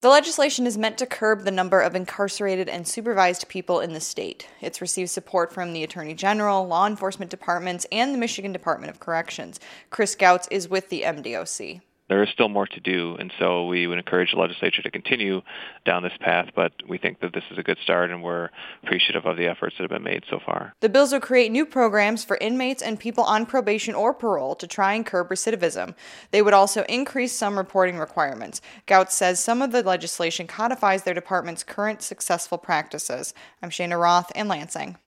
The legislation is meant to curb the number of incarcerated and supervised people in the state. It's received support from the Attorney General, law enforcement departments, and the Michigan Department of Corrections. Chris Gouts is with the MDOC. There is still more to do, and so we would encourage the legislature to continue down this path, but we think that this is a good start, and we're appreciative of the efforts that have been made so far. The bills will create new programs for inmates and people on probation or parole to try and curb recidivism. They would also increase some reporting requirements. Gouts says some of the legislation codifies their department's current successful practices. I'm Shana Roth in Lansing.